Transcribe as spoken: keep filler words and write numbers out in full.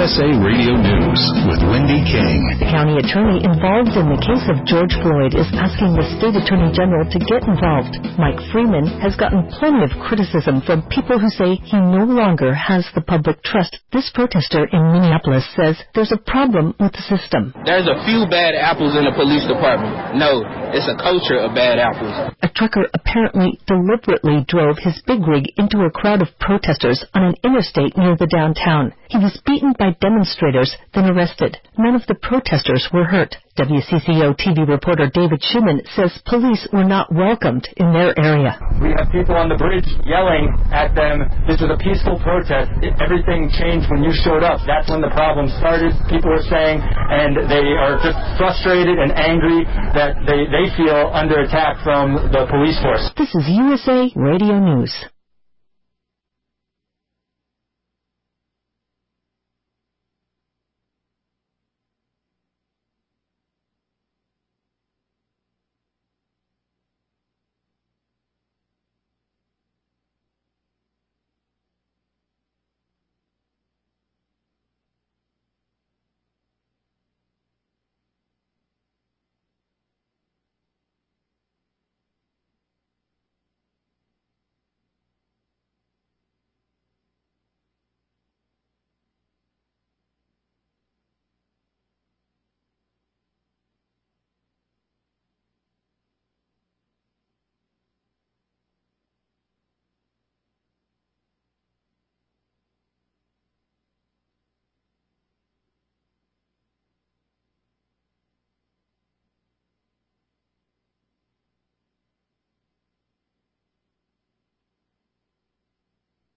S A Radio News with Wendy King. The county attorney involved in the case of George Floyd is asking the state attorney general to get involved. Mike Freeman has gotten plenty of criticism from people who say he no longer has the public trust. This protester in Minneapolis says there's a problem with the system. There's a few bad apples in the police department. No, it's a culture of bad apples. A trucker apparently deliberately drove his big rig into a crowd of protesters on an interstate near the downtown. He was beaten by demonstrators, then arrested. None of the protesters were hurt. W C C O T V reporter David Schumann says police were not welcomed in their area. We have people on the bridge yelling at them. This was a peaceful protest. It, everything changed when you showed up. That's when the problem started, people were saying, and they are just frustrated and angry that they, they feel under attack from the police force. This is U S A Radio News.